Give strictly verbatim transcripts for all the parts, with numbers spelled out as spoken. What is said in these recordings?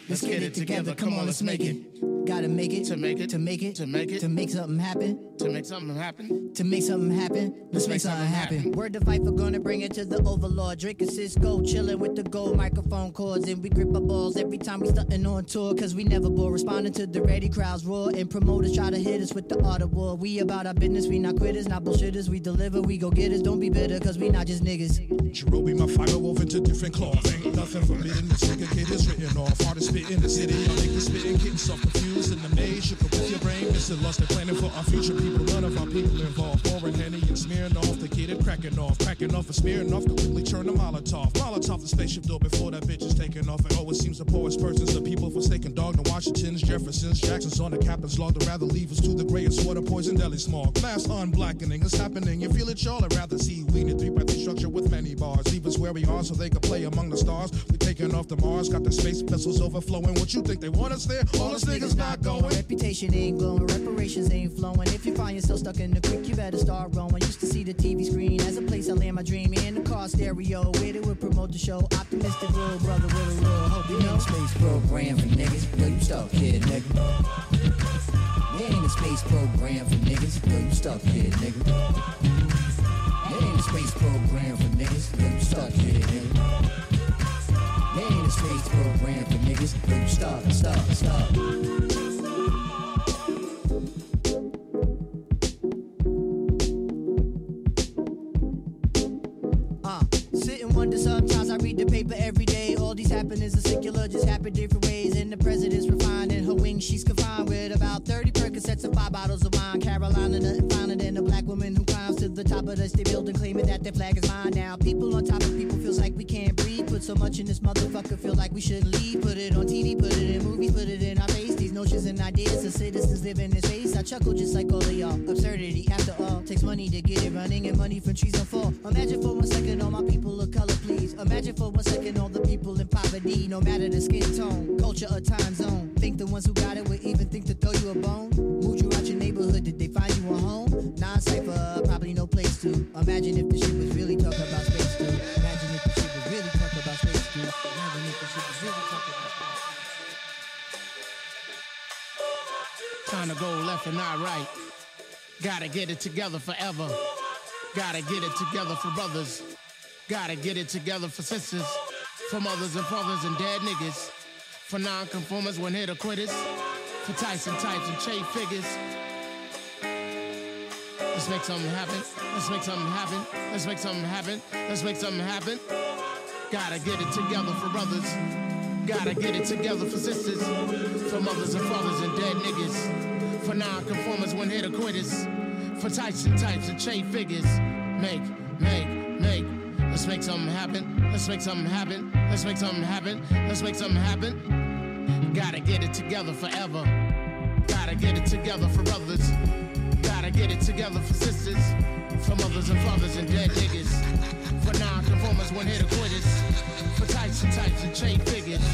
Let's get it together. Come on, let's make it. Gotta make it. To make it. To make it. To make it. To make something happen. To make something happen. To make something happen. Let's make something happen. Word to fight for gonna bring it to the overlord. Drinking Cisco, chilling with the gold microphone cords. And we grip our balls every time we stuntin' on tour. Cause we never bore. Responding to the ready crowds roar. And promoters try to hit us with the art of war. We about our business. We not quitters, not bullshitters. We deliver, we go get us. Don't be bitter cause we not just niggas. Cherobi, my fire woven to different cloth. Ain't nothing forbidden. This nigga kid is written off. Hardest spit in the city. Y'all niggas spitting, getting so confused in the maze. Shook up with your brain, missing lost and planning for our future people. None of our people involved. Pouring Henny and smearing off. The kid and cracking off. Cracking off and smearing off. Could quickly turn to Molotov. Molotov the spaceship door before that bitch is taking off. And oh, it seems the poorest persons, the people forsaken dog. The Washingtons, Jeffersons, Jacksons on the captain's log. They'd rather leave us to the grayest water, poison, deli smog. Glass unblackening is happening. You feel it, y'all? I'd rather see we in a three by three structure with many bars. Leave us where we are so they can play among the stars. We taking off the Mars, got the space vessels overflowing. What you think they want us there? All us niggas not going. Reputation ain't glowing, reparations ain't flowing. If you find yourself stuck in the creek, you better start rowing. Used to see the T V screen as a place I land my dream in. The car stereo, where they would promote the show. Optimistic little brother with a real hope, you know. Space program for niggas, where you stuck, kid, nigga. There ain't a space program for niggas, where you stuck, kid, nigga. There ain't a space program for niggas, where you stuck, kid, nigga. There ain't a space program for niggas, where you stuck, stuck, stuck. Sometimes I read the paper every day. All these happenings are secular, just happen different ways. And the president's refined in her wings, she's confined with about thirty Percocets and five bottles of wine. Carolina, nothing finer than a black woman who climbs to the top of the state building, claiming that their flag is mine. Now people on top of people feels like we can't breathe. Put so much in this motherfucker, feel like we shouldn't leave. Put it on T V, put it in movies, put it in our face. These notions and ideas of citizens live in this space. I chuckle just like all of y'all. Absurdity, after all, takes money to get it running, and money from trees don't fall. Imagine for one second all my people of color, please. Imagine for one second all the people in poverty, no matter the skin tone, culture or time zone. Think the ones who got it would even think to throw you a bone? Moved you out your neighborhood, did they find you a home? Non-cypher, probably no place to. Imagine if the shit was really talking about space too. Imagine if the shit was really talking about space too. Imagine if the shit was really talking about space too. Trying to go left and not right. Gotta get it together forever. Gotta get it together for brothers. Gotta get it together for sisters, for mothers and fathers and dead niggas, for non-conformers, one hit or quitters, for Tyson types and Che figures. Let's make something happen. Let's make something happen. Let's make something happen. Let's make something happen. Gotta get it together for brothers. Gotta get it together for sisters, for mothers and fathers and dead niggas, for non-conformers, one hit or quitters, for Tyson types and Che figures. Make, make, make. Let's make something happen. Let's make something happen. Let's make something happen. Let's make something happen. Gotta get it together forever. Gotta get it together for brothers. Gotta get it together for sisters, for mothers and fathers and dead niggas, for non-conformers, one hit or quitters, for types and types and Che figures.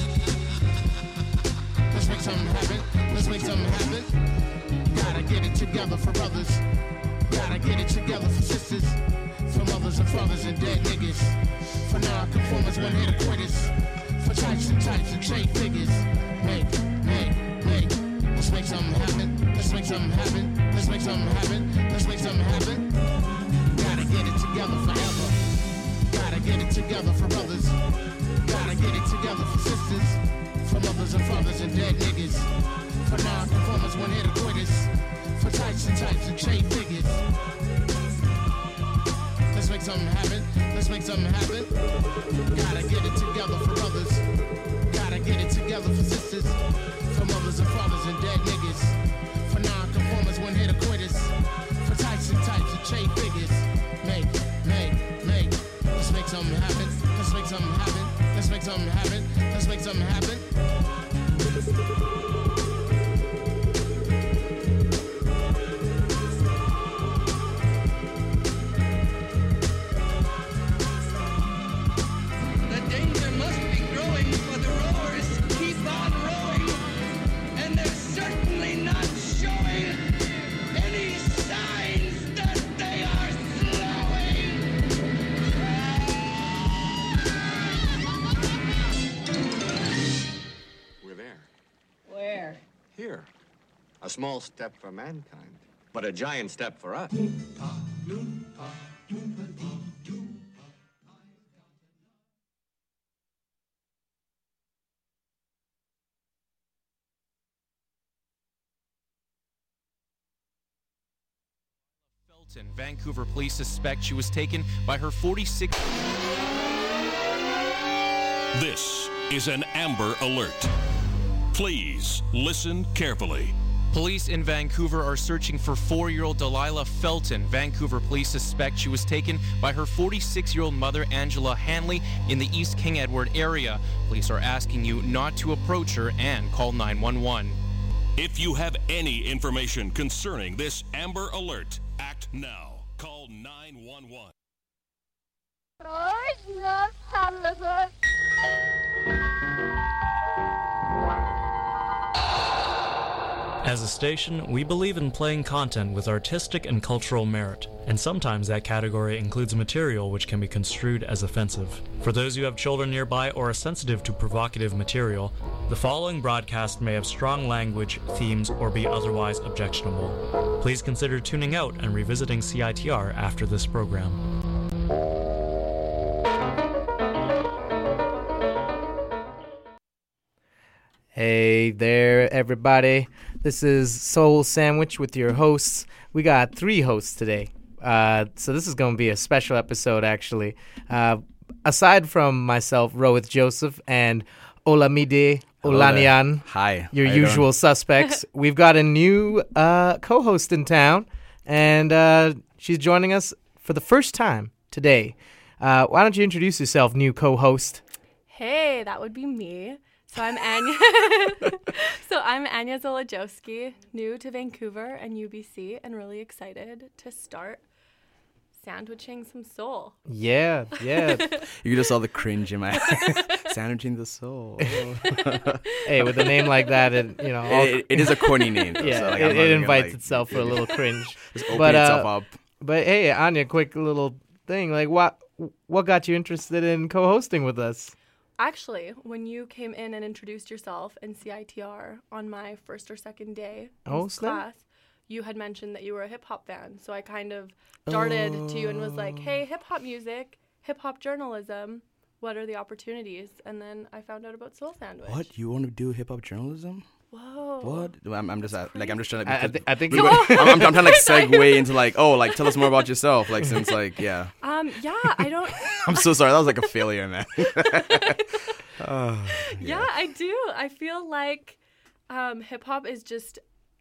Let's make something happen. Let's make something happen. Gotta get it together for brothers. Gotta get it together for sisters, for mothers and fathers and dead niggas, for non-conformers, one hit or quitters, for types and types and Che figures. Make, make, make. Let's make something happen. Let's make something happen. Let's make something happen. Let's make something happen. Gotta get it together forever. Gotta get it together for brothers. Gotta get it together for sisters, for mothers and fathers and dead niggas, for non-conformers, one hit or quitters, for types and types and Che figures. Let's make something happen. Let's make something happen. Gotta get it together for brothers. Gotta get it together for sisters, for mothers and fathers and dead niggas, for non-conformers, one hit or quitters, for types and types and Che figures. Make, make, make. Let's make something happen. Let's make something happen. Let's make something happen. Let's make something happen. Here, a small step for mankind, but a giant step for us. Felton, Vancouver police suspect she was taken by her forty-six... This is an Amber Alert. Please listen carefully. Police in Vancouver are searching for four-year-old Delilah Felton. Vancouver police suspect she was taken by her forty-six-year-old mother, Angela Hanley, in the East King Edward area. Police are asking you not to approach her and call nine one one. If you have any information concerning this Amber Alert, act now. Call nine one one. As a station, we believe in playing content with artistic and cultural merit, and sometimes that category includes material which can be construed as offensive. For those who have children nearby or are sensitive to provocative material, the following broadcast may have strong language, themes, or be otherwise objectionable. Please consider tuning out and revisiting C I T R after this program. Hey there, everybody. This is Soul Sandwich with your hosts. We got three hosts today. Uh, so this is going to be a special episode, actually. Uh, aside from myself, Rohith Joseph, and Olamide Olaniyan, hi, your How you usual doing? suspects, we've got a new uh, co-host in town, and uh, she's joining us for the first time today. Uh, why don't you introduce yourself, new co-host? Hey, that would be me. So I'm Anya. so I'm Anya Zolajowski, new to Vancouver and U B C, and really excited to start sandwiching some soul. Yeah, yeah. You just saw the cringe in my eyes. Sandwiching the soul. Hey, with a name like that, it, you know, all, it, it is a corny name. Though, yeah, so like, it, I'm not it even invites gonna, like, itself for a little cringe. Just open but, itself uh, up. But hey, Anya, quick little thing. Like, what what got you interested in co-hosting with us? Actually, when you came in and introduced yourself in C I T R on my first or second day in Oh, snap. class, you had mentioned that you were a hip-hop fan. So I kind of darted Oh. to you and was like, hey, hip-hop music, hip-hop journalism, what are the opportunities? And then I found out about Soul Sandwich. What? You want to do hip hop journalism? Whoa. What? I'm, I'm just uh, like I'm just trying to. I, I, th- I think we- we- I'm, I'm, I'm trying to like segue into like oh like tell us more about yourself like since like yeah. Um. Yeah. I don't. I'm so sorry. That was like a failure, man. Oh, yeah. I do. I feel like um, hip hop is just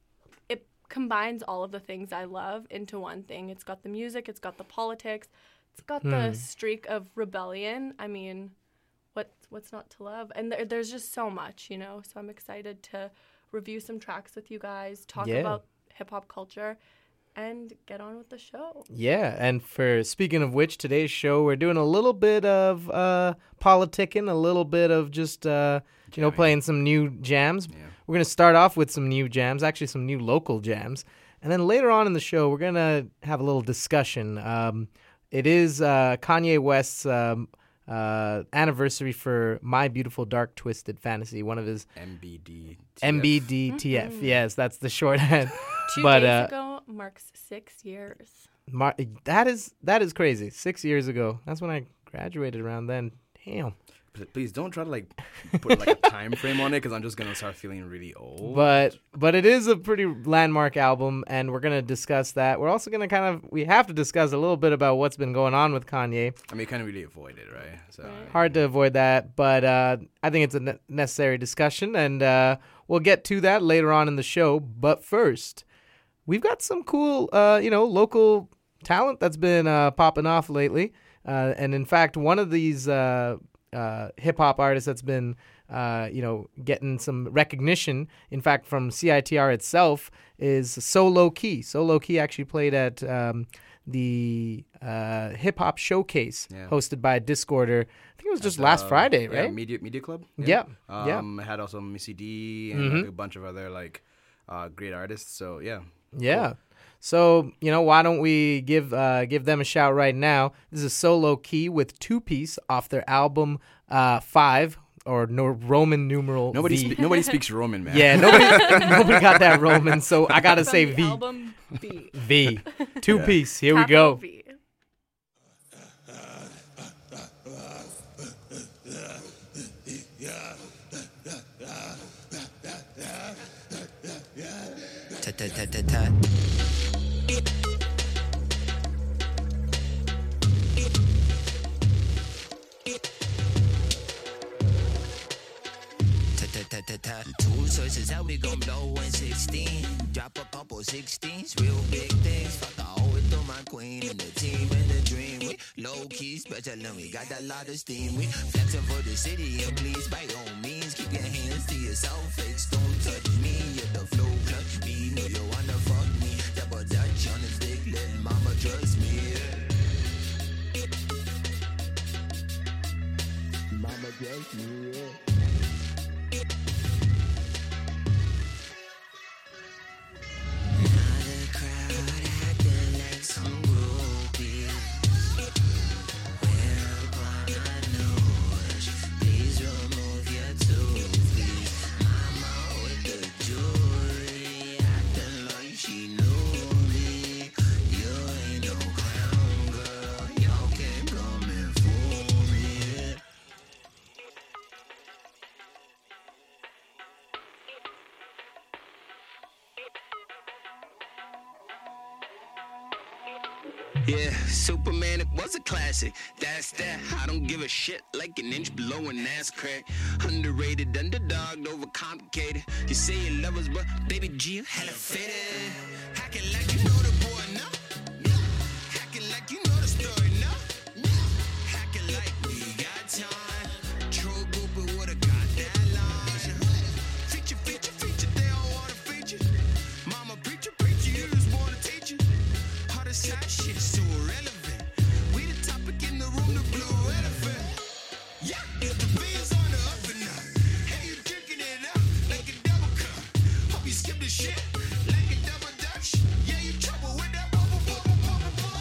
it combines all of the things I love into one thing. It's got the music. It's got the politics. It's got the Hmm. streak of rebellion. I mean, what what's not to love? And there, there's just so much, you know. So I'm excited to review some tracks with you guys, talk Yeah. about hip hop culture, and get on with the show. Yeah, and for speaking of which, today's show we're doing a little bit of uh, politicking, a little bit of just uh, you know playing some new jams. Yeah. We're gonna start off with some new jams, actually some new local jams, and then later on in the show we're gonna have a little discussion. Um, it is uh, Kanye West's um, uh, anniversary for My Beautiful Dark Twisted Fantasy, one of his M B D. M B D T F. Yes, that's the shorthand. Two but, days uh, ago marks six years. Mar- that is that is crazy. Six years ago. That's when I graduated. Around then. Damn. Please don't try to like put like a time frame on it because I'm just gonna start feeling really old. But but it is a pretty landmark album, and we're gonna discuss that. We're also gonna kind of we have to discuss a little bit about what's been going on with Kanye. I mean, you can't really avoid it, right? So Hard to avoid that, but uh, I think it's a ne- necessary discussion, and uh, we'll get to that later on in the show. But first, we've got some cool, uh, you know, local talent that's been uh, popping off lately. Uh, and in fact, one of these uh, uh, hip hop artists that's been, uh, you know, getting some recognition, in fact, from C I T R itself, is So Low Key. So Low Key actually played at um, the uh, hip hop showcase Yeah. hosted by Discorder. I think it was just At, last uh, Friday, yeah, right? Media Media Club. Yeah, yeah. Um, it had also Missy D and Mhm. like, a bunch of other like uh, great artists. So yeah. Yeah. So, you know, why don't we give uh, give them a shout right now? This is So Low Key with Two Piece off their album uh, Five, or no, Roman numeral Nobody V. spe- nobody speaks Roman, man. Yeah, nobody nobody got that Roman, so I gotta From say the V. album V. V. Two Yeah. piece. Here Capital we go. V. Ta-ta-ta-ta-ta. Ta-ta-ta-ta-ta. Two sources, how we gon' blow one sixteen? Drop a couple sixteens, real big things. Fuck, I owe it to my queen and the team and the dream. We low key special and we got a lot of steam. We flexing for the city and please, by all means, keep your hands to yourself. Fakes don't touch me. If the flow clutch me, know you wanna fuck me. Double dutch on his dick, let mama trust me. Mama trust me. Yeah, Superman, it was a classic. That's that. I don't give a shit, like an inch below an ass crack. Underrated, underdogged, overcomplicated. You say you love us, but baby G, you hella faded. Hacking like you know the boy, no. Hacking like you know the story, no. Hacking like we got time. Troll group with a goddamn launch. Feature, feature, feature, they don't wanna feature. Mama preacher, preacher, you just wanna teach it. All the side shit so irrelevant. We the topic in the room, the blue elephant. Yeah, if the beer's on the up and up. Hey, you drinking it up like a double cup. Hope you skip the shit like a double dutch. Yeah, you trouble with that bubble, bubble, bubble, bubble.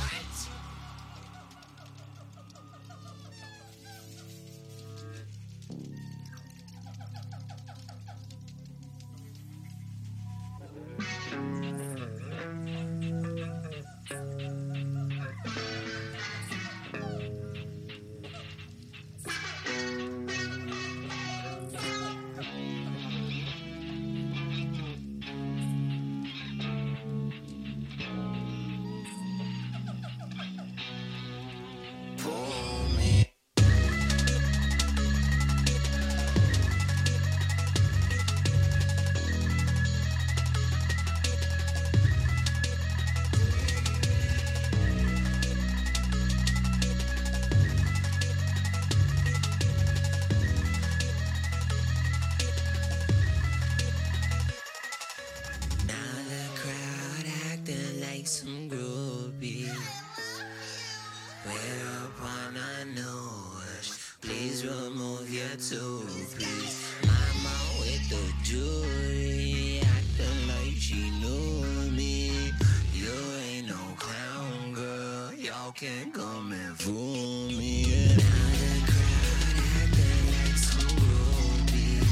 Some groupies, we're upon a new rush. Please remove your two-piece. Mama with the jewelry, acting like she knew me. You ain't no clown, girl. Y'all can come and fool me. Now the crowd acting like some groupies.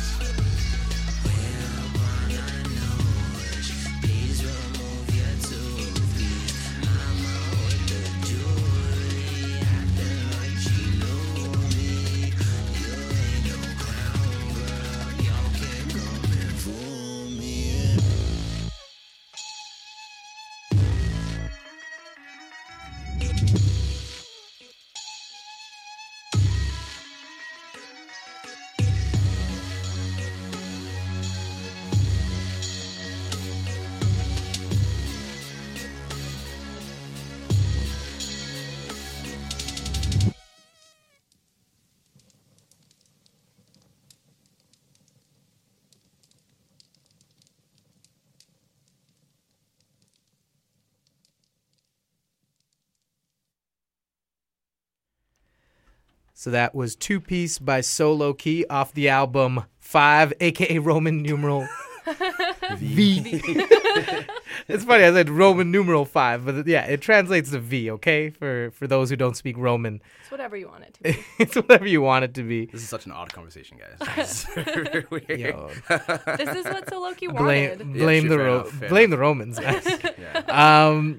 We're upon a new rush. Please remove your two-piece. Mama with the jewelry, acting like she knew me. You ain't no clown, girl. Y'all can come and fool me. So that was Two Piece by Solo Key off the album Five, aka Roman numeral V. It's funny. I said Roman numeral five, but yeah, it translates to V. Okay, for for those who don't speak Roman. It's whatever you want it to be. It's whatever you want it to be. This is such an odd conversation, guys. Very weird. Yo. This is what Soloki Blame, wanted. blame Yeah, the fair Ro- enough, fair blame enough. the Romans, guys. Um,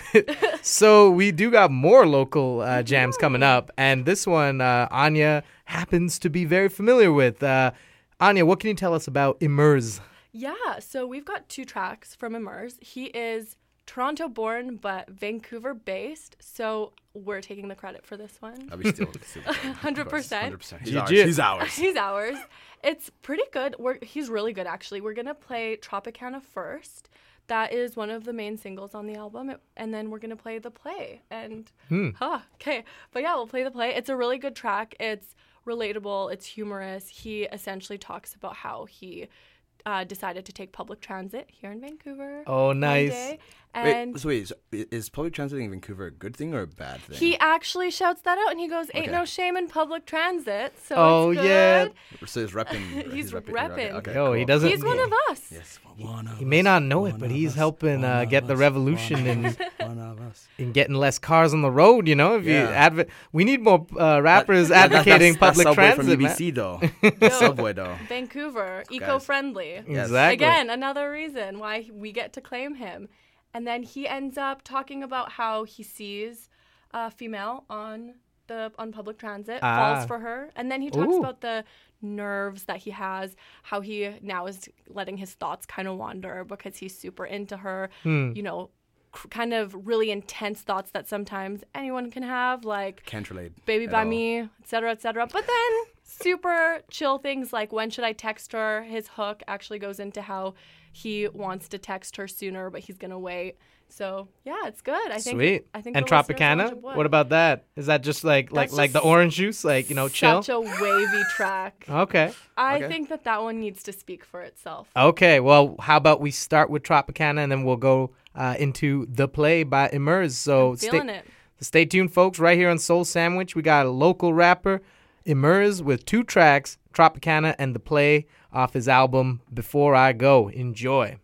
so we do got more local uh, jams coming up, and this one uh, Anya happens to be very familiar with. Uh, Anya, what can you tell us about Immerse? Yeah, so we've got two tracks from Immerse. He is Toronto-born but Vancouver-based, so we're taking the credit for this one. I'll be still, still one hundred percent. one hundred percent. He's G ours. G. He's ours. He's ours. It's pretty good. We're, he's really good, actually. We're going to play Tropicana first. That is one of the main singles on the album. It, and then we're going to play the play. And, Hmm. huh, okay. But yeah, we'll play the play. It's a really good track. It's relatable. It's humorous. He essentially talks about how he uh, decided to take public transit here in Vancouver. Oh, one nice. day. And Wait, so wait, so i- is public transit in Vancouver a good thing or a bad thing? he actually shouts that out, and he goes, ain't Okay. no shame in public transit, so Oh, it's yeah. good. So he's repping. He's repping. repping. Okay, Yo, cool. he doesn't. He's one of us. Yes, one of He may us, not know it, one but of he's us, helping one uh, of get the us, revolution one in of us, one of us. in getting less cars on the road. You know, if you Yeah. adv- we need more uh, rappers That- that- advocating that's, public that's Subway transit. from man. U B C though. Yo, Subway though. Vancouver, eco-friendly. Yes. Exactly. Again, another reason why we get to claim him. And then he ends up talking about how he sees a female on the on public transit, Ah. falls for her, and then he talks Ooh. about the nerves that he has, how he now is letting his thoughts kind of wander because he's super into her, Hmm. you know, c- kind of really intense thoughts that sometimes anyone can have, like Can't relate. baby at by all. me, et cetera, et cetera. But then super chill things like when should I text her? His hook actually goes into how he wants to text her sooner, but he's gonna wait. So yeah, it's good. I think. Sweet. I think and the listeners Tropicana, watch it what about that? Is that just like like That's like the just orange juice, like you know, chill? Such a wavy track. Okay. I Okay. think that that one needs to speak for itself. Okay. Well, how about we start with Tropicana and then we'll go uh, into the play by Immerse. So I'm stay, feeling it. stay tuned, folks. Right here on Soul Sandwich, we got a local rapper, Immerse, with two tracks, Tropicana and the play off his album Before I Go. Enjoy.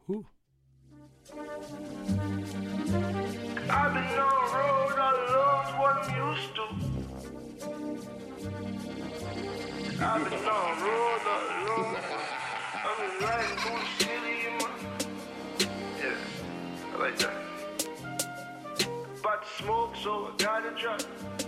I've been on the road all alone, what I'm used to. I've been on the road all alone. I've been riding through the city in my... Yeah, I like that. About to smoke, so I gotta drop.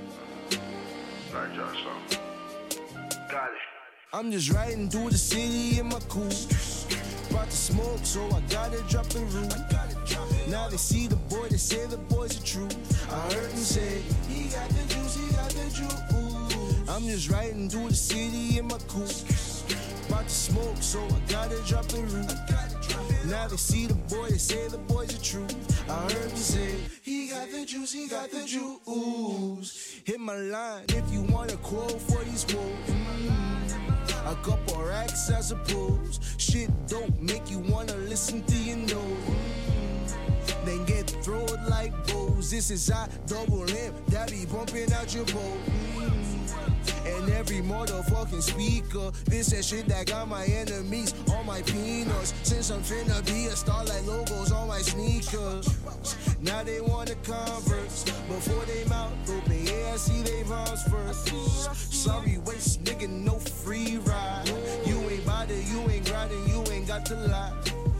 Gotta drop something. Got it. I'm just riding through the city in my coupe. About to smoke, so I gotta drop the roof. Now they see the boy, they say the boy's the truth. I heard him say, he got the juice, he got the juice. I'm just riding through the city in my coupe. About to smoke, so I gotta drop the roof. Now they see the boy, they say the boy's the truth. I heard him say, he got the juice, he got the juice. Hit my line if you want a quote for these quotes. Mm, a couple racks, I suppose. Shit don't make you wanna listen to your nose. Mm, then get thrown like bows. This is I double M that be bumping out your boat. Mm, and every motherfucking speaker. This that shit that got my enemies on my peanuts. Since I'm finna be a star like logos on my sneakers. Now they wanna converse before they mouth open. Yeah, I see they rhymes first. Sorry, waste nigga, no free ride. You ain't bothered, you ain't grinding, you ain't got to lie.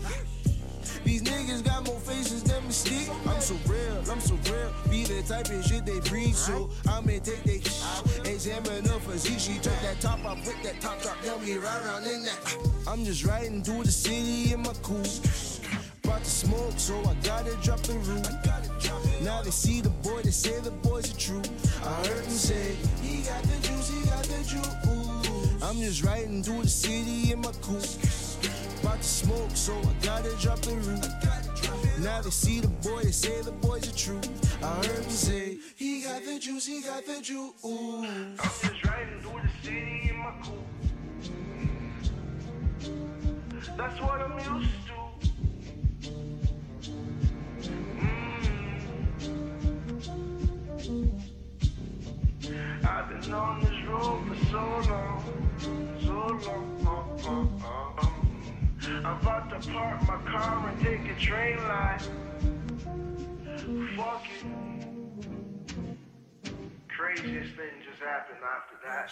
These niggas got more faces than Mystique. I'm so real, I'm so real. Be the type of shit they breathe, so I'ma take they examine her physique. She took that top off with that top drop, then we ride around in that. I'm just riding through the city in my coupe. About to smoke, so I gotta drop the roof. Now they see the boy, they say the boy's the truth. I heard him say, he got the juice, he got the juice. I'm just riding through the city in my coupe. About to smoke, so I gotta drop the roof. Now they see the boy, they say the boy's the truth. I heard him say, he got the juice, he got the juice. I'm just riding through the city in my coupe. That's what I'm used to. Mm. I've been on this road for so long, so long. Oh, oh, oh. I'm about to park my car and take a train line. Fuck it. Craziest thing just happened after that.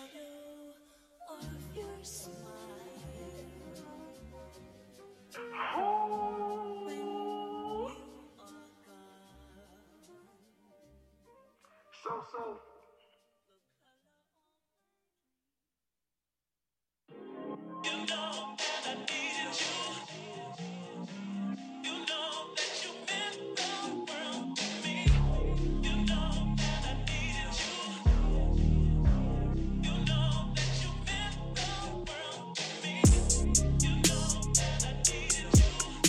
Ooh. So so. You know that I needed you. You know that you meant the world to me. You know that I needed you. You know that you meant the world to me. You know that I needed you.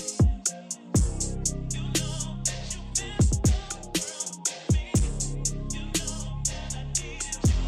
You know that you meant the world to me. You know that I needed you.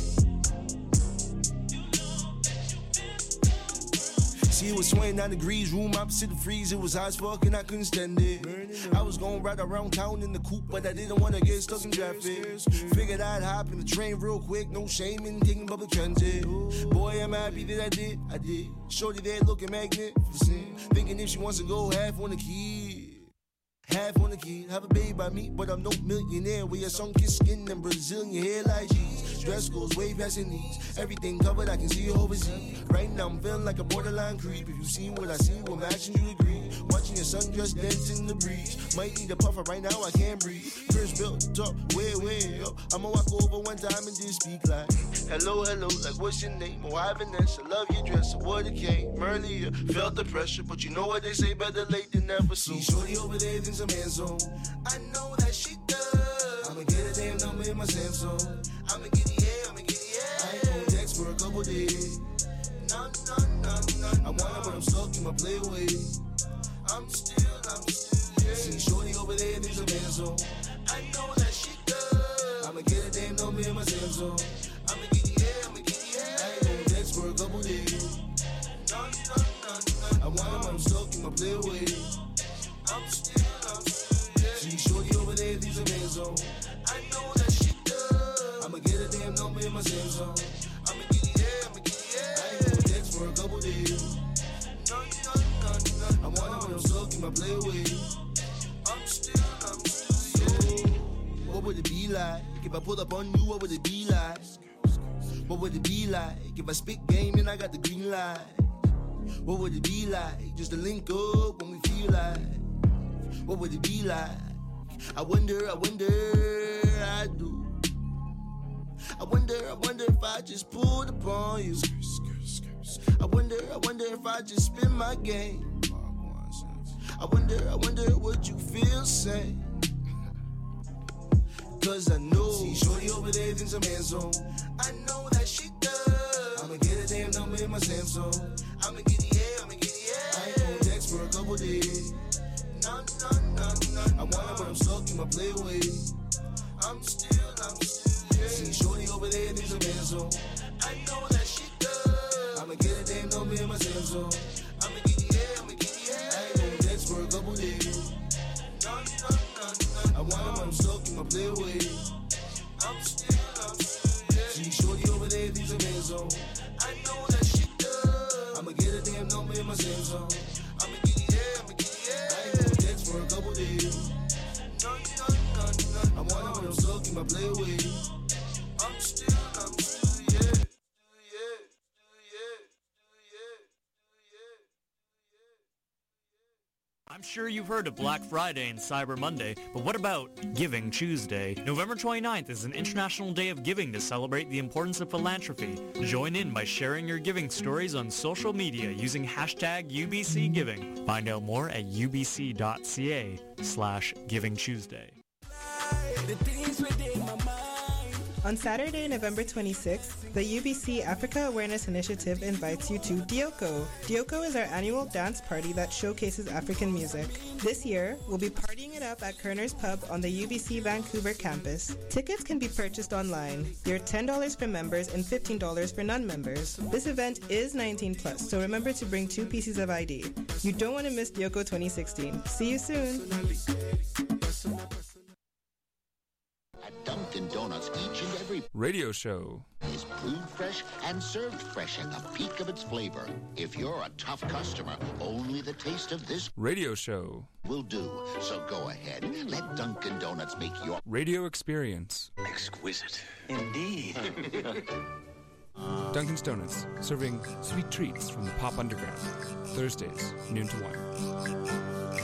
You know that you meant the world. See, it was twenty-nine degrees, room opposite the freeze. It was hot as fuck and I couldn't stand it. I was going right around town in the coupe, but I didn't want to get stuck in traffic. Figured I'd hop in the train real quick, no shame in taking public transit. Boy, I'm happy that I did, I did. Shorty there looking magnificent, thinking if she wants to go half on the key. Half on the key, have a baby by me, but I'm no millionaire. We a sunken skin and Brazilian hair like G's. Dress goes way past your knees. Everything covered, I can see you overseas. Right now I'm feeling like a borderline creep. If you seen what I see, what my actions you agree. Watching your sundress dance in the breeze. Might need a puffer right now, I can't breathe. First built up, way, way up. I'ma walk over one time and just speak like hello, hello, like what's your name? Oh, I Vanessa, love your dress, so what it came earlier. Felt the pressure, but you know what they say, better late than never. See, shorty over there thinks I'm handsome. I know that she does. I'ma get a damn number in my Samsung. I'ma get it, yeah, I'ma get it, yeah. I ain't on decks for a couple days. No, no, no, no. I want her, but I'm stuck in my playaway. I'm still, I'm still, yeah. See, shorty over there thinks I'm handsome. I know that she does. I'ma get a damn number in my Samsung. I'ma get it, yeah, I'ma get it, yeah. I ain't on decks for a couple days. No, no, no, no. I want her, but I'm stuck in my playaway. I'm still, I'm still, yeah. See, shorty over there thinks I'm handsome. I know that she does. I'ma get a damn number in my Samsung. I'ma get it, yeah, I'ma get it, yeah. I ain't on decks for a couple days. No, no, no, no. I want her, but I'm stuck in my playaway. I'm still, I'm still, yeah. What would it be like if I pulled up on you? What would it be like? What would it be like if I spit game and I got the green light? What would it be like just to link up when we feel like? What would it be like? I wonder, I wonder, I do. I wonder, I wonder if I just pulled upon you. I wonder, I wonder if I just spin my game. I wonder, I wonder what you feel say. Cause I know, see, shorty over there thinks I'm handsome. I know that she does. I'ma get a damn number in my Samsung. I'ma get it, yeah, I'ma get it, yeah. I ain't on decks for a couple days. No, no, no, no. I want her, but I'm stuck in my playaway. I'm still, I'm still, yeah. See, shorty over there thinks I'm handsome. I know that she does. I'ma get a damn number in my Samsung. I'ma get it, yeah, I'ma get it, yeah. I ain't on decks for a couple days. No, no, no, no. I want her, but I'm stuck in my playaway. I'm still, I'm still, yeah. See, shorty over there thinks I'm handsome. I know that she does. I'ma get a damn number in my Samsung. I'ma get it, yeah, I'ma get it, yeah. I ain't on decks for a couple days. No, no, no, no. I want her, but I'm stuck in my playaway. I'm still, I'm still, yeah. I'm sure you've heard of Black Friday and Cyber Monday, but what about Giving Tuesday? November twenty-ninth is an International Day of Giving to celebrate the importance of philanthropy. Join in by sharing your giving stories on social media using hashtag U B C Giving. Find out more at ubc.ca slash Giving Tuesday. On Saturday, November twenty-sixth, the U B C Africa Awareness Initiative invites you to Dioko. Dioko is our annual dance party that showcases African music. This year, we'll be partying it up at Kerner's Pub on the U B C Vancouver campus. Tickets can be purchased online. They're ten dollars for members and fifteen dollars for non-members. This event is nineteen plus, so remember to bring two pieces of I D. You don't want to miss Dioko twenty sixteen. See you soon. At Dunkin' Donuts, each and every radio show is brewed fresh and served fresh at the peak of its flavor. If you're a tough customer, only the taste of this radio show will do. So go ahead, let Dunkin' Donuts make your radio experience exquisite. Indeed. Dunkin's Donuts, serving sweet treats from the Pop Underground. Thursdays, noon to one.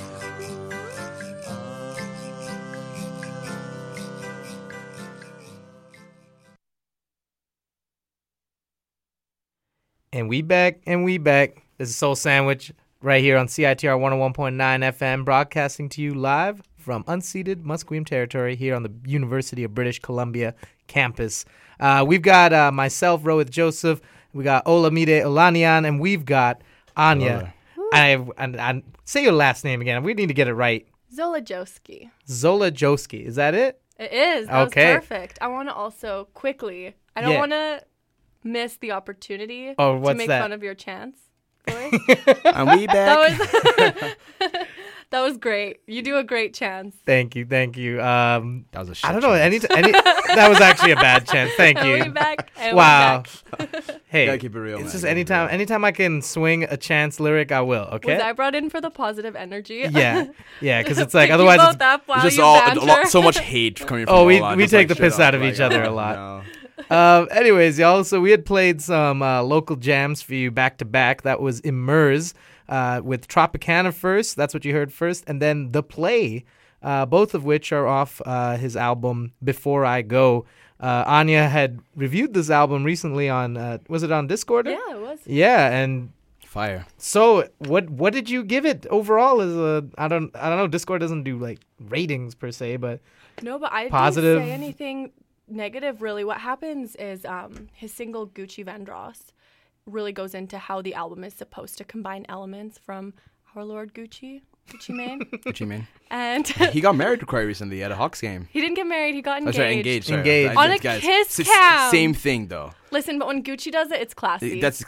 And we back, and we back. This is Soul Sandwich right here on C I T R one oh one point nine F M, broadcasting to you live from unceded Musqueam territory here on the University of British Columbia campus. Uh, we've got uh, myself, Rohit Joseph, we got Olamide Olaniyan, and we've got Anya. I, I, I say your last name again. We need to get it right. Zolajowski. Zolajowski. Is that it? It is. That okay. was perfect. I want to also quickly, I don't Yeah. want to miss the opportunity Oh, to what's make that? fun of your chance. Boy. And we back. That was, that was great. You do a great chance. Thank you, thank you. Um, that was a shit I don't know. Any, any that was actually a bad chance. Thank And you. we back, and we wow. back. Hey, Gotta keep it real, it's man. just Keep it anytime, real. anytime I can swing a chance lyric, I will. Okay. Was I brought in for the positive energy? Yeah, yeah, because it's like Pick you otherwise both it's, up while It's just you all banter. a lot, so much hate coming from oh, we all we just, take like, the piss shit out of off, each like, other oh, a lot. no. Um, anyways, y'all, so we had played some uh, local jams for you back to back. That was Immerse uh, with Tropicana first. That's what you heard first. And then The Play, uh, both of which are off uh, his album Before I Go. Uh, Anya had reviewed this album recently on, uh, was it on Discord? Yeah, it was. Yeah, and fire. So, what what did you give it overall? As a I don't I don't know. Discord doesn't do like ratings per se, but No, but I positive. didn't say anything negative, really. What happens is um, his single Gucci Vandross really goes into how the album is supposed to combine elements from our Lord Gucci, Gucci Mane. Gucci Mane. And he got married quite recently at a Hawks game. he didn't get married, he got Oh, engaged. sorry, engaged. Sorry. Engaged. I- On a guys, kiss s- cam. Same thing, though. Listen, but when Gucci does it, it's classy. That's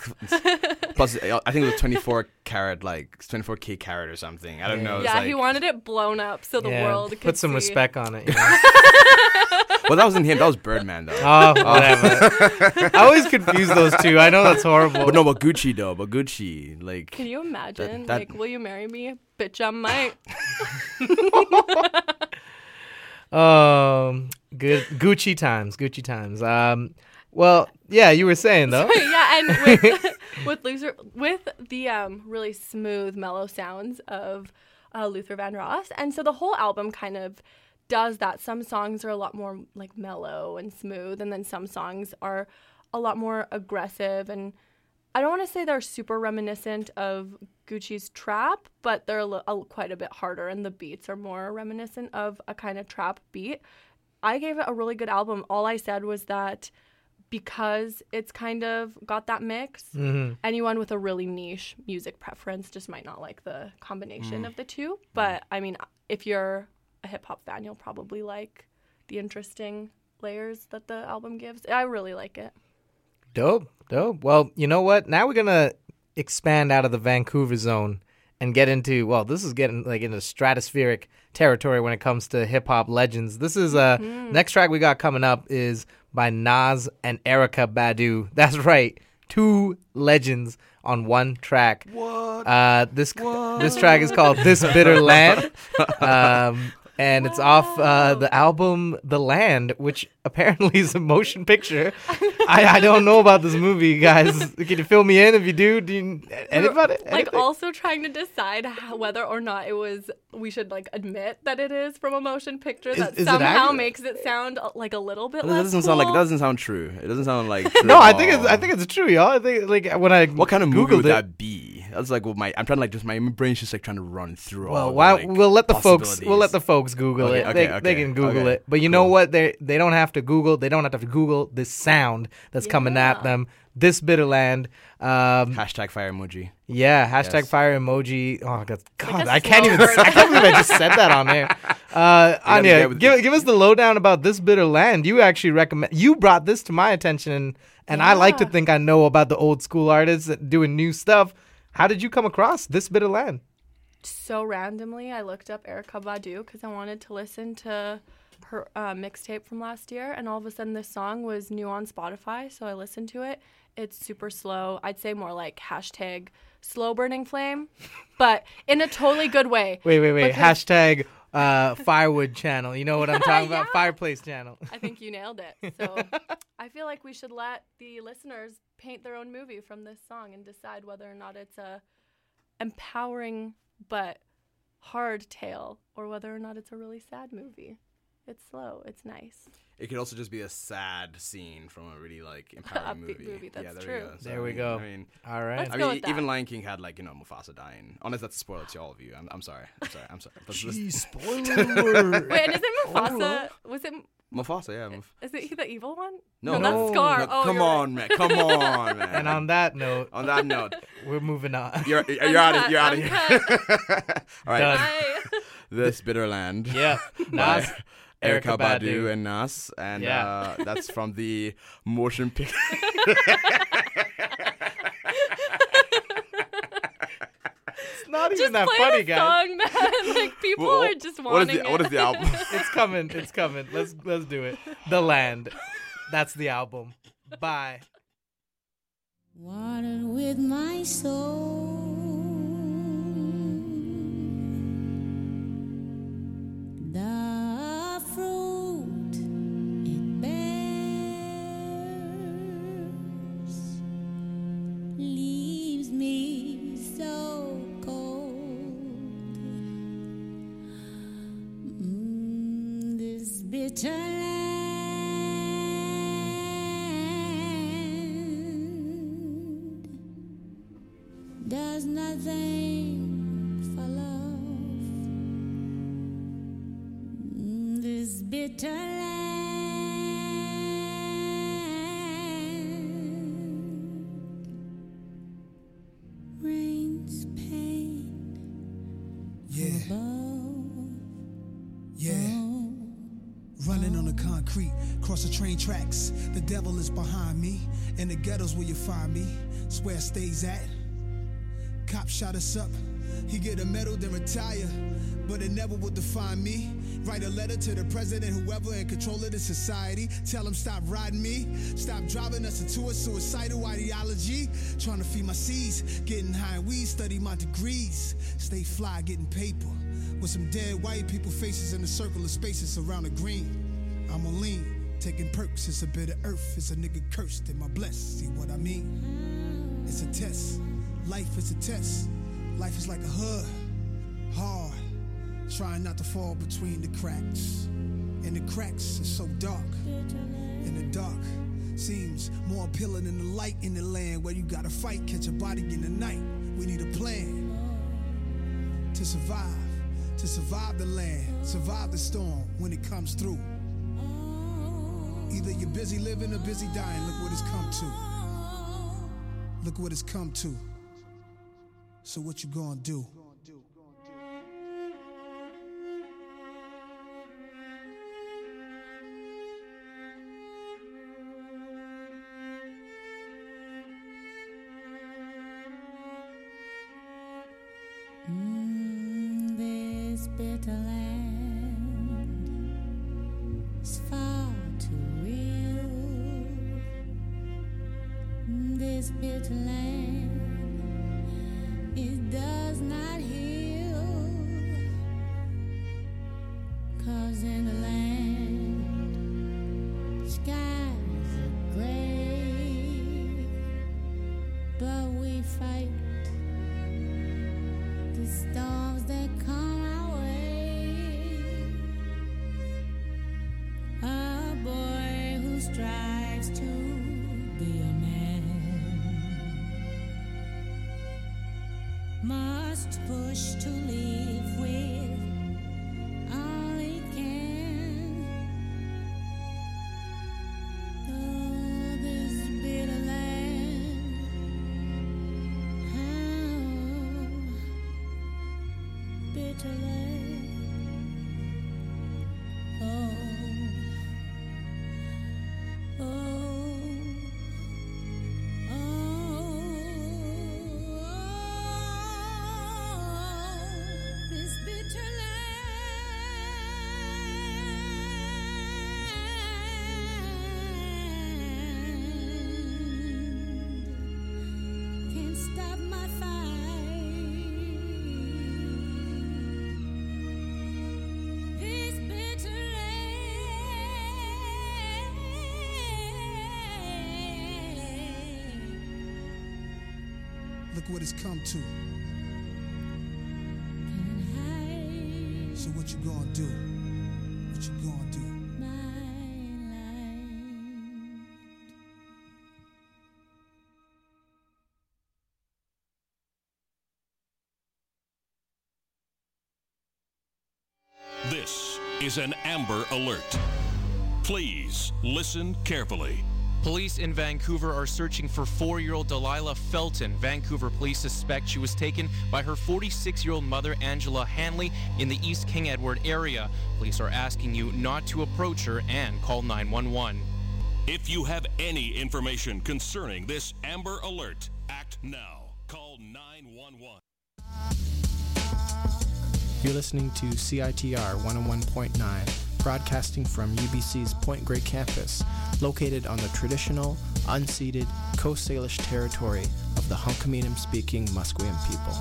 plus. I think it was twenty-four carat, like twenty-four K carat or something. I don't know. It's yeah, like, he wanted it blown up so the yeah, world could put some see. respect on it. You know? well, that wasn't him. That was Birdman, though. Oh, whatever. I always confuse those two. I know that's horrible. But no, but Gucci though. But Gucci, like. Can you imagine? that- like, will you marry me? Bitch, I might. Um, good Gucci times, Gucci times. Um, well, yeah, you were saying though. yeah, and with with Luther, with the um really smooth, mellow sounds of uh, Luther Vandross, and so the whole album kind of does that. Some songs are a lot more like mellow and smooth, and then some songs are a lot more aggressive. And I don't want to say they're super reminiscent of Gucci's trap, but they're a, li- a, quite a bit harder, and the beats are more reminiscent of a kind of trap beat. I gave it a really good album. All I said was that because it's kind of got that mix, Mhm. anyone with a really niche music preference just might not like the combination Mm. of the two. But I mean, if you're a hip hop fan, you'll probably like the interesting layers that the album gives. I really like it. Dope, dope. Well, you know what? Now we're gonna expand out of the Vancouver zone and get into, well, this is getting like into stratospheric territory when it comes to hip hop legends. This is uh Mhm. next track we got coming up is by Nas and Erykah Badu. That's right, two legends on one track. What? Uh, this this track is called "This Bitter Land," um, and it's off uh, the album "The Land," which apparently is a motion picture. I, I don't know about this movie, guys. Can you fill me in if you do? Do you, anybody? Like anything? also trying to decide how, whether or not it was, we should like admit that it is from a motion picture Is- that is it somehow accurate? makes it sound uh, like a little bit That less doesn't sound like. cool. That doesn't sound true. It doesn't sound like. True No, at I think it's all. I think it's true, y'all. I think like when I What kind of movie Googled would it, that be? That's like what my. I'm trying to like just my brain's just like trying to run through all. Well, the, why like, we'll let the folks we'll let possibilities. the folks Google Okay, it. okay, they, okay, they can Google okay. it. But you know what? They they don't have to Google. They don't have to Google this sound that's coming at them. This bitter land. Um, Hashtag fire emoji. Yeah, hashtag Yes. fire emoji. Oh God, God a I can't slow even. burn. I can't believe I just said that on there. Uh, get Anya, with give give us the lowdown about this bitter land. You actually recommend. You brought this to my attention, and, and I like to Yeah. think I know about the old school artists that doing new stuff. How did you come across this bitter land? So randomly, I looked up Erykah Badu because I wanted to listen to her uh, mixtape from last year, and all of a sudden this song was new on Spotify, so I listened to it. It's super slow. I'd say more like hashtag slow burning flame, but in a totally good way. Wait, wait, wait. Because- Hashtag uh, firewood channel. You know what I'm talking Yeah. about? Fireplace channel. I think you nailed it. So I feel like we should let the listeners paint their own movie from this song and decide whether or not it's a empowering but hard tale or whether or not it's a really sad movie. It's slow. It's nice. It could also just be a sad scene from a really like empowering Upbeat movie. movie, that's yeah, there true. We go. So, There I we mean, go. I mean, All right. Let's I go mean, with that. even Lion King had like you know Mufasa dying. Unless that's a spoiler to all of you. I'm, I'm sorry. I'm sorry. I'm sorry. Let's- let's- Jeez, spoiler alert. Wait, and is it Mufasa? Was it? Mufasa, yeah. Muf- Is it he the evil one? no, that's no, Scar. no, oh, come you're on, man. Come on, man. And on that note, on that note, we're moving on. you're you're out of Uncut, you're out of here. All right. Done. Right. This Bitter Land. Yeah. by Nas, Erykah Erykah Badu Badu. and Nas, and Yeah. uh, that's from the motion picture. It's not Just even that play funny, the guys. song, man. Like people Wha- are just what is wanting the- it. what is the album? It's coming. It's coming. Let's let's do it. The Land. That's the album. Bye. Watered with my soul, the fruit it bears leaves me so cold. Mm, this bitter land does nothing for love. Mm, this bitter land rains pain. Yeah. above Yeah. Running on the concrete, cross the train tracks. The devil is behind me. In the ghettos where you find me. Swear stays at. Cop shot us up. He get a medal, then retire. But it never will define me. Write a letter to the president, whoever in control of the society. Tell him stop riding me. Stop driving us into a suicidal ideology. Trying to feed my seeds. Getting high in weed, study my degrees. Stay fly, getting paper. With some dead white people faces in a circle of spaces around the green. I'm on lean, taking perks. It's a bit of earth. It's a nigga cursed. Am I blessed? See what I mean? It's a test. Life is a test. Life is like a hood. Hard. Trying not to fall between the cracks. And the cracks are so dark. And the dark seems more appealing than the light in the land where you gotta fight, catch a body in the night. We need a plan to survive. To survive the land, survive the storm when it comes through. Either you're busy living or busy dying. Look what it's come to. Look what it's come to. So what you gonna do? Mm, this bitter land is far too real. Mm, this bitter land, it does not heal. 'Cause in the land, skies are gray, but we fight the storms that come our way. A boy who strives to be a man must push to live with all he can. Oh, this bitter land, oh, bitter land. Oh, oh, oh, this bitter land. Look what it's come to. So what you gonna do? What you gonna do? This is an Amber Alert. Please listen carefully. Police in Vancouver are searching for four-year-old Delilah Felton. Vancouver police suspect she was taken by her forty-six-year-old mother, Angela Hanley, in the East King Edward area. Police are asking you not to approach her and call nine one one. If you have any information concerning this Amber Alert, act now. Call nine one one. You're listening to C I T R one oh one point nine, broadcasting from U B C's Point Grey campus, located on the traditional, unceded Coast Salish territory of the Hunkaminam-speaking Musqueam people.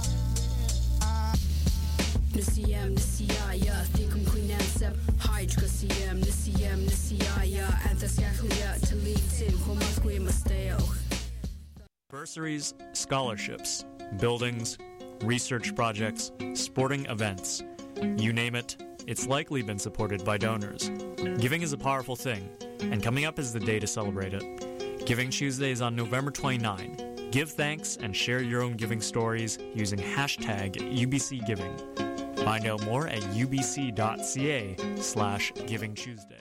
Bursaries, scholarships, buildings, research projects, sporting events. You name it, it's likely been supported by donors. Giving is a powerful thing, and coming up is the day to celebrate it. Giving Tuesday is on November twenty-ninth. Give thanks and share your own giving stories using hashtag U B C Giving. Find out more at ubc.ca slash Giving Tuesday.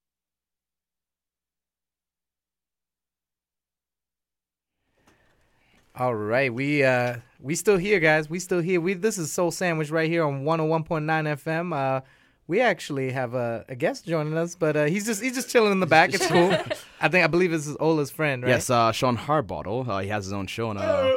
All right, we uh we still here, guys. We still here. We this is Soul Sandwich right here on one oh one point nine F M. Uh, we actually have a, a guest joining us, but uh, he's just he's just chilling in the back. It's cool. I think I believe this is Ola's friend, right? Yes, uh, Sean Harbottle. Uh, he has his own show on. Uh,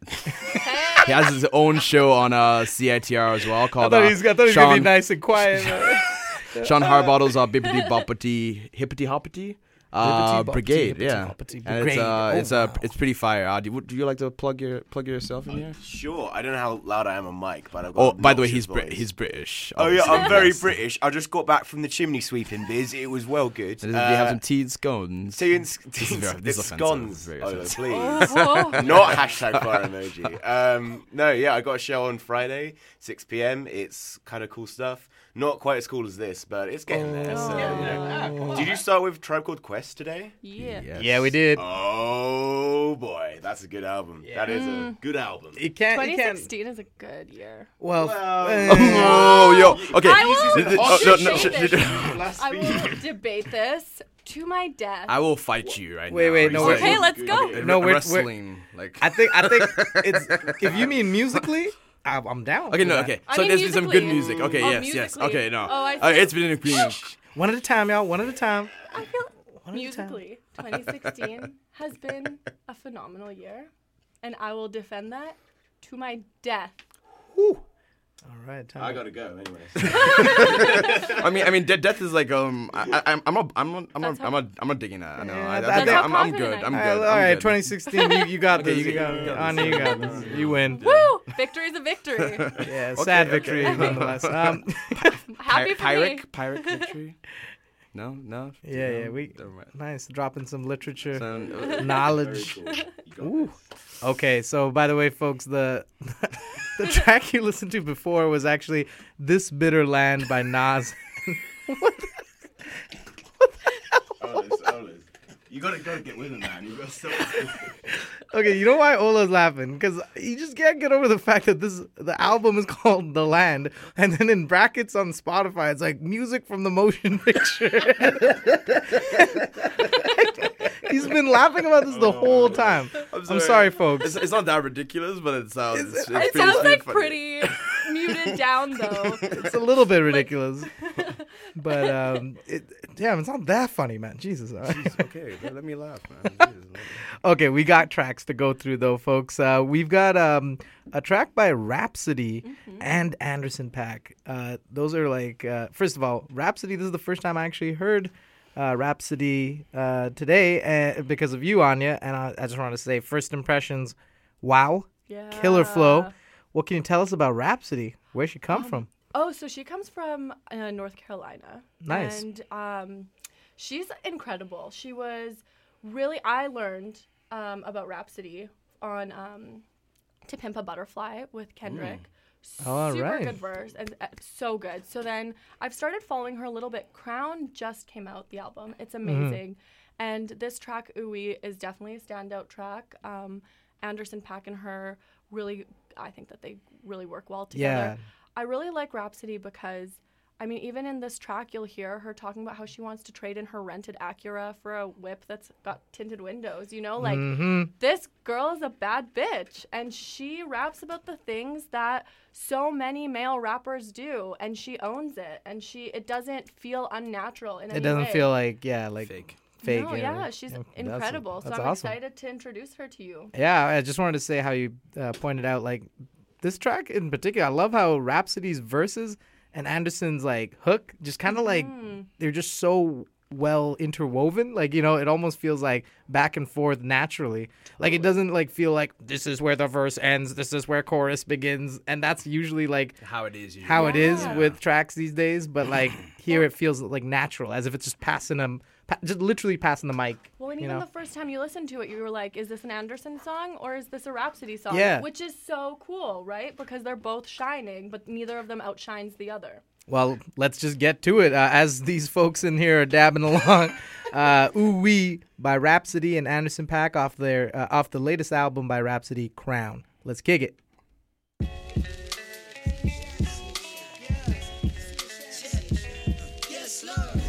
he has his own show on uh, C I T R as well called. I thought uh, he's, I thought he was Sean, gonna be nice and quiet. Sean Harbottle's uh, Bippity Boppity Hippity Hoppity. Uh, Bippity, Brigade, boppity, yeah, boppity, and it's uh, brigade. it's Oh, uh, wow. it's pretty fire. Uh, do, you, do you like to plug your plug yourself in here? Sure. I don't know how loud I am on mic, but I've got Oh, an by the way, obnoxious he's Brit- voice. he's British. Oh yeah, I'm obviously. very Yes. British. I just got back from the chimney sweeping biz. It was well good. Does he have some tea and scones? Tea and This is very- this is it's offensive. scones. Very Oh, offensive. please. Oh. Not hashtag fire emoji. Um, no, yeah, I got a show on Friday, six p.m. It's kind of cool stuff. Not quite as cool as this, but it's getting there. So, you know. Did you start with Tribe Called Quest today? Yeah. Yes. Yeah, we did. Oh boy, that's a good album. That is a good album. You can't. You twenty can't. sixteen is a good year. Well. Well, uh, Oh, yo, okay. I will Th- th- oh, no, no, debate sh- this. sh- I will debate this to my death. I will fight you right Wait, now. wait, Are no, you wait. Okay, serious? let's go. Okay, No, re- we're- wrestling. Like I think. I think it's. If you mean musically, I, I'm down. Okay, for no, that. okay. I So mean there's been some good musically. music. Okay, Oh, yes, yes. musically. Okay, no. Oh, I Uh, see. it's been an agreement. One at a time, y'all. One at a time. I feel One at a time. musically, twenty sixteen has been a phenomenal year, and I will defend that to my death. All right, time. I gotta go anyway. I mean, I mean, de- death is like um. I, I, I'm, I'm, a, I'm, a, I'm, a, That's I'm, a, I'm not digging that. I know. Yeah, I, I that's think how I'm, I'm good. confident I I'm am. good. All I'm right, good. twenty sixteen. You, you got Okay, this. you You got got- you got Anya, you got this. You win. Woo! Victory is a victory. Yeah, Okay, sad okay. victory nonetheless. Um, Happy for Pyrrhic, me. Pyrrhic victory. No, no. yeah, no? yeah. We Never mind. nice dropping some literature So, uh, knowledge. Very cool. Ooh. Okay, so by the way, folks, the the track you listened to before was actually "This Bitter Land" by Nas. Olas, Olas. You gotta, gotta get with it, man. You gotta stop. Okay, you know why Ola's laughing? Because you just can't get over the fact that this the album is called "The Land," and then in brackets on Spotify, it's like music from the motion picture. He's been laughing about this the whole time. I'm sorry, folks. It's, it's not that ridiculous, but it sounds. It's, it's It pretty, sounds pretty like funny. pretty muted down though. It's a little bit ridiculous, but um, it, damn, it's not that funny, man. Jesus. All right. Jeez, okay, let, let me laugh, man. Jesus, Okay, we got tracks to go through though, folks. Uh, we've got um, a track by Rhapsody and Anderson .Paak. Uh, those are like, uh, first of all, Rhapsody. This is the first time I actually heard uh, Rhapsody uh, today uh, because of you, Anya. And I, I just want to say, first impressions, wow, Yeah. killer flow. What can you tell us about Rhapsody? Where'd she come from? Oh, so she comes from uh, North Carolina. Nice. And um, she's incredible. She was really, I learned um, about Rhapsody on um, To Pimp a Butterfly with Kendrick. Mm. All Super right. good verse and uh, so good. So then I've started following her a little bit. Crown just came out, the album. It's amazing. Mm-hmm. And this track, Ooey, is definitely a standout track. Um, Anderson .Paak and her really, I think that they really work well together. Yeah. I really like Rhapsody because, I mean, even in this track, you'll hear her talking about how she wants to trade in her rented Acura for a whip that's got tinted windows, you know? Like, Mhm. this girl is a bad bitch, and she raps about the things that so many male rappers do, and she owns it, and she it doesn't feel unnatural in any It doesn't way. feel like, yeah, like fake. Fake. No, yeah, yeah, she's yeah, incredible. That's, so that's I'm awesome. excited to introduce her to you. Yeah, I just wanted to say how you uh, pointed out, like, this track in particular, I love how Rhapsody's verses and Anderson's, like, hook just kind of, like, Mhm. they're just so well interwoven. Like, you know, it almost feels like back and forth naturally. Like, it doesn't, like, feel like this is where the verse ends, this is where chorus begins. And that's usually, like, How it is usually. how it is Yeah. with tracks these days. But, like, here it feels, like, natural, as if it's just passing them, pa- just literally passing the mic. Well, and you even know? the first time you listened to it, you were like, is this an Anderson song or is this a Rhapsody song? Yeah. Which is so cool, right? Because they're both shining, but neither of them outshines the other. Well, let's just get to it. Uh, as these folks in here are dabbing along, uh, Ooey by Rhapsody and Anderson .Paak off their uh, off the latest album by Rhapsody, Crown. Let's kick it. Yes, Lord.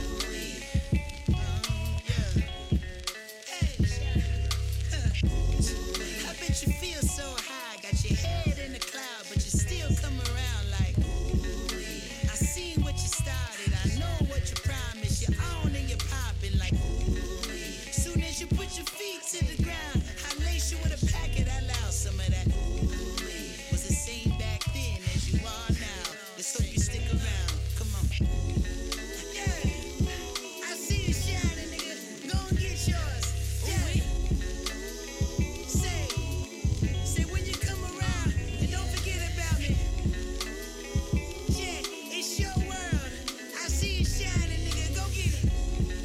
I bet you feel so high, got your head in the cloud, but you still come around like, ooh. I see what you started, I know what you promised, you're on and you're popping like, ooh. Soon as you put your feet to the ground, I lace you with a packet, I allow some of that, ooh. Was the same back then as you are now. Let's hope you stick around. Come on. Yeah, I see you shining, nigga. Go and get yours. Yeah. Say, say when you come around, and don't forget about me. Yeah, it's your world. I see you shining, nigga. Go get it.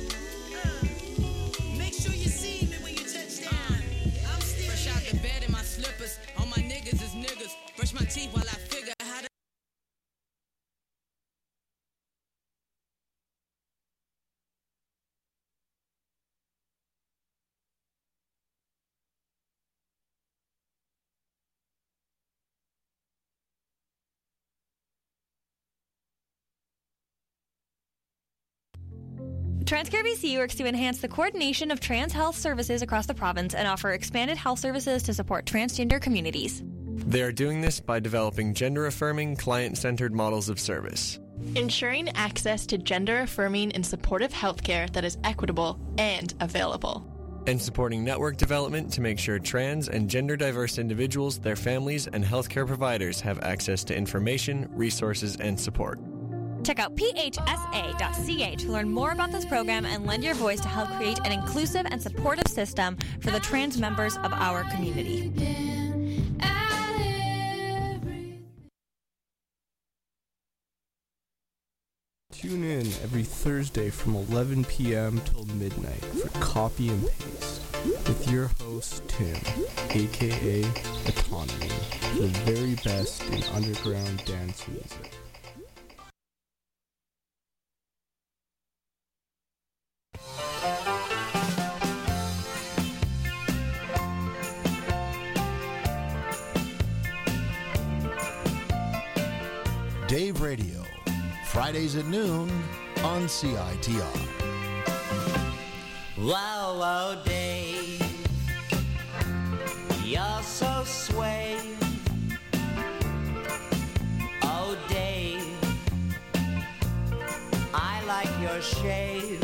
Uh, make sure you see me when you touch down. I'm still Fresh out the bed in my slippers. All my niggas is niggas. Brush my teeth while I figure how to. TransCare B C works to enhance the coordination of trans health services across the province and offer expanded health services to support transgender communities. They are doing this by developing gender-affirming, client-centered models of service. Ensuring access to gender-affirming and supportive healthcare that is equitable and available. And supporting network development to make sure trans and gender-diverse individuals, their families, and healthcare providers have access to information, resources, and support. Check out P H S A dot C A to learn more about this program and lend your voice to help create an inclusive and supportive system for the trans members of our community. Tune in every Thursday from eleven p.m. till midnight for Copy and Paste with your host, Tim, aka Autonomy, the very best in underground dance music. Dave Radio, Fridays at noon on C I T R. Wow, wow, Dave, you're so sway. Oh, Dave, I like your shave.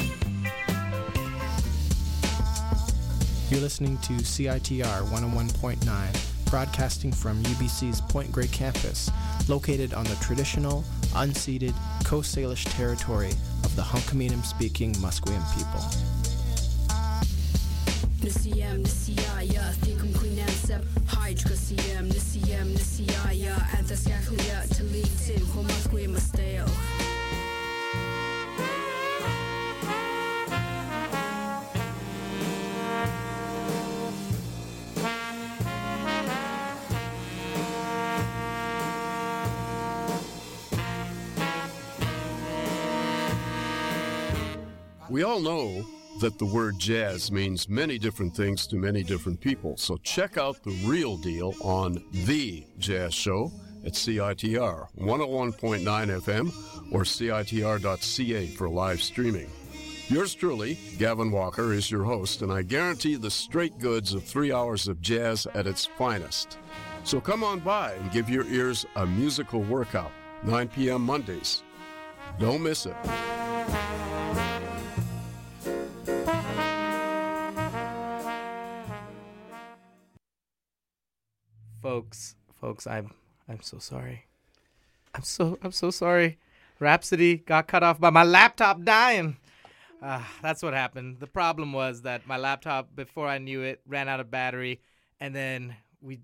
You're listening to C I T R one oh one point nine, broadcasting from U B C's Point Grey campus, located on the traditional, unceded Coast Salish territory of the Hunkaminam-speaking Musqueam people. Nisiyam, Nisiyaya, Thikum Queenansep, Hydra Siam, Nisiyam, Nisiyaya, Anthasyakuya, Talitin, Homasqueam Masteo. We all know that the word jazz means many different things to many different people, so check out The Real Deal on The Jazz Show at C I T R one oh one point nine F M or C I T R dot C A for live streaming. Yours truly, Gavin Walker, is your host, and I guarantee the straight goods of three hours of jazz at its finest. So come on by and give your ears a musical workout, nine p.m. Mondays. Don't miss it. Folks, folks, I'm I'm so sorry. I'm so I'm so sorry. Rhapsody got cut off by my laptop dying. Uh, that's what happened. The problem was that my laptop, before I knew it, ran out of battery, and then we.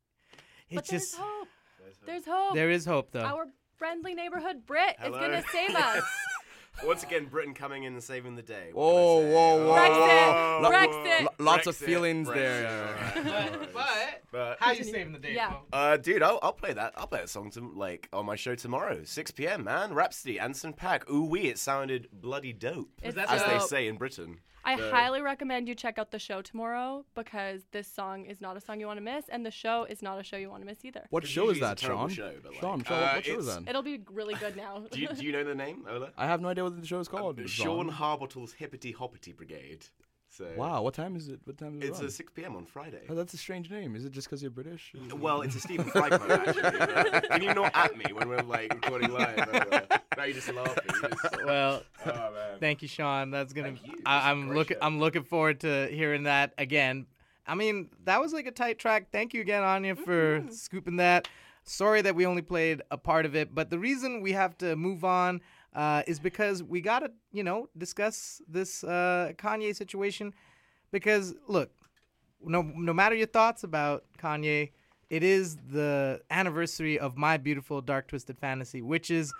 It But just there's hope. There's hope. there is hope though. Our friendly neighborhood Brit Hello. is going to save us. Once again, Britain coming in and saving the day. Whoa, whoa, whoa. Brexit, Lo- Brexit. lo- Lots of Brexit, feelings Brexit. there. But, but, But how you saving the day? Yeah. Mo? Uh, dude, I'll, I'll play that. I'll play that song to, like on my show tomorrow, six p.m. Man, Rhapsody, Anderson .Paak. Ooh wee, it sounded bloody dope, It's as they dope. say in Britain. I So- highly recommend you check out the show tomorrow because this song is not a song you want to miss, and the show is not a show you want to miss either. What Because show is usually it's that, a terrible Sean? show, but, like, Sean, Sean, uh, what, what show is it's- that? It'll be really good now. Do you, do you know the name, Ola? I have no idea what the show is called. Uh, Sean. Sean Harbottle's Hippity Hoppity Brigade. So Wow, what time is it? What time is it? It's on? uh, six p.m. on Friday. Oh, that's a strange name. Is it just because you're British? Is it- Well, it's a Stephen Fry quote, actually. Uh, Can you not at me when we're like recording live? Uh, now you're just laughing. You just- Well, Oh, man. thank you, Sean. That's gonna. Thank you. This is I, a I'm great looking. show. I'm looking forward to hearing that again. I mean, that was like a tight track. Thank you again, Anya, for Mm-hmm. scooping that. Sorry that we only played a part of it, but the reason we have to move on uh, is because we gotta, you know, discuss this uh, Kanye situation. Because look, no, no matter your thoughts about Kanye, it is the anniversary of My Beautiful Dark Twisted Fantasy, which is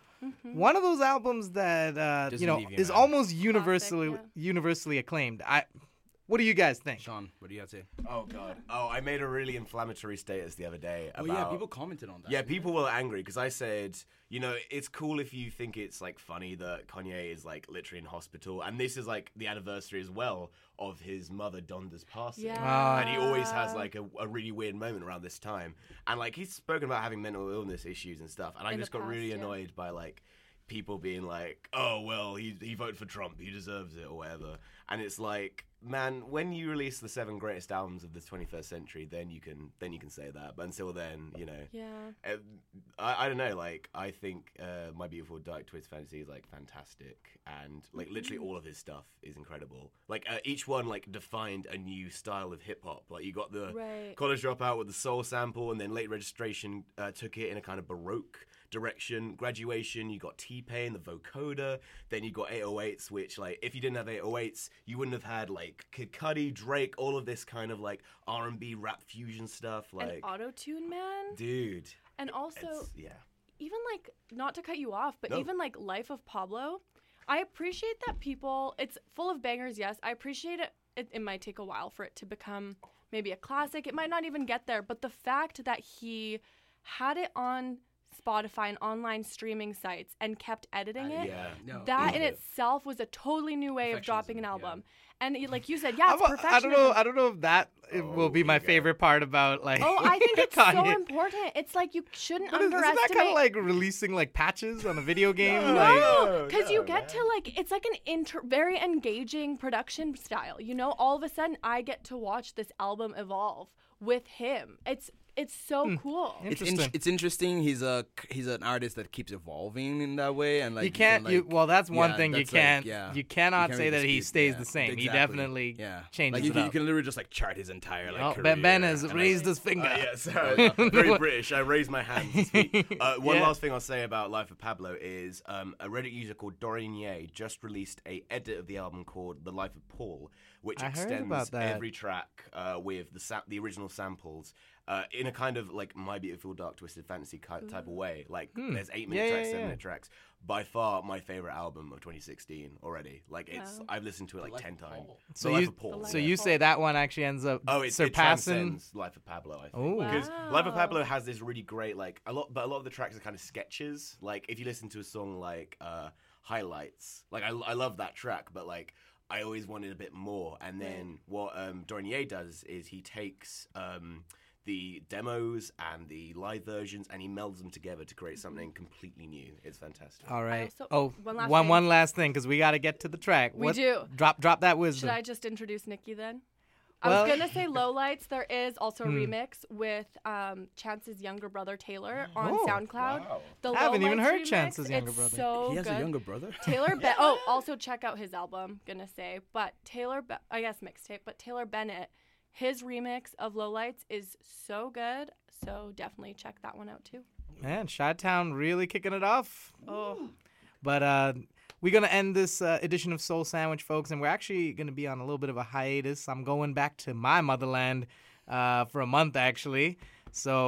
one of those albums that uh, Doesn't you know leave you, is man. almost universally yeah. universally acclaimed. I, what do you guys think? Sean, what do you have to say? Oh god. Oh, I made a really inflammatory status the other day Oh about. yeah, people commented on that. Yeah, people were angry because I said, you know, it's cool if you think it's like funny that Kanye is like literally in hospital, and this is like the anniversary as well of his mother Donda's passing, Yeah. Ah. and he always has like a, a really weird moment around this time, and like he's spoken about having mental illness issues and stuff, and I In the just got past, really yeah. annoyed by like people being like, oh well, he he voted for Trump, he deserves it or whatever, and it's like, man, when you release the seven greatest albums of the twenty-first century, then you can then you can say that. But until then, you know, Yeah. uh, I, I don't know. Like, I think uh, My Beautiful Dark Twisted Fantasy is like fantastic, and like literally all of his stuff is incredible. Like uh, each one like defined a new style of hip hop. Like you got the Right. College Dropout with the soul sample, and then Late Registration uh, took it in a kind of baroque direction. Graduation, you got T-Pain, the vocoder. Then you got eight oh eights, which like if you didn't have eight oh eights, you wouldn't have had like Kid Cudi, Drake, all of this kind of like R and B rap fusion stuff. Like, And auto-tune, man. dude, And also, it's, yeah. even like, not to cut you off, but No. even like Life of Pablo, I appreciate that people, it's full of bangers, yes. I appreciate it. It, it might take a while for it to become maybe a classic. It might not even get there. But the fact that he had it on Spotify and online streaming sites and kept editing it, Yeah. No. that in Yeah. itself was a totally new way of dropping an Perfectionism, album. And it- like you said, yeah, it's I'm a- perfectionism. I don't know. I don't know if that it will be Oh, my here you go. favorite part about like. Oh, I think it's so Kanye. important. It's like you shouldn't But is- isn't underestimate. that kind of like releasing like patches on a video game? No. Like, No, because no, you get man. to like it's like an inter- very engaging production style. You know, all of a sudden I get to watch this album evolve with him. It's it's so cool. It's, in- Interesting. it's interesting. He's a he's an artist that keeps evolving in that way, and like you can't. can, you like- well, that's one yeah, thing you that's, like, can't. yeah. You cannot can't say really that he dispute- stays yeah, the same. He exactly. definitely yeah. changes Like you, it can- up. you can literally just like chart his entire like Oh, career. Ben, Ben has and, raised like, his finger. Uh, yeah, sorry. Very British. I raised my hand to speak. Uh, one Yeah. last thing I'll say about Life of Pablo is um, a Reddit user called Dorian Ye just released a edit of the album called The Life of Paul, which I heard extends about that. every track uh, with the sa- the original samples uh, in a kind of like My Beautiful Dark Twisted Fantasy ki- type of way. Like Hmm. there's eight minute Yeah, tracks, yeah, seven yeah. minute tracks. By far my favorite album of twenty sixteen already. Like it's Wow. I've listened to it like ten times. So The Life you, of Paul. so yeah. you say that one actually ends up Oh, it, it surpassing. transcends Life of Pablo, I think. Oh. Because Wow. Life of Pablo has this really great, like, a lot, but a lot of the tracks are kind of sketches. Like, if you listen to a song like uh, highlights. Like I, I love that track, but like I always wanted a bit more. And then what um, Dornier does is he takes um, the demos and the live versions and he melds them together to create something completely new. It's fantastic. All right. also- oh, one last one thing. one last thing because we got to get to the track. We What- do. Drop drop that wisdom. Should I just introduce Nikki then? I Well- was gonna say Lowlights. There is also a Hmm. remix with um, Chance's younger brother Taylor on Oh, SoundCloud. wow. The Haven't even Lowlights heard remix, Chance's younger it's brother. So He has a good. younger brother? Taylor. Be- oh, also check out his album. Gonna say, but Taylor. Be- I guess mixtape. But Taylor Bennett, his remix of Lowlights is so good. So definitely check that one out too. Man, Chi-Town really kicking it off. Oh. But uh, we're going to end this uh, edition of Soul Sandwich, folks, and we're actually going to be on a little bit of a hiatus. I'm going back to my motherland uh, for a month, actually. So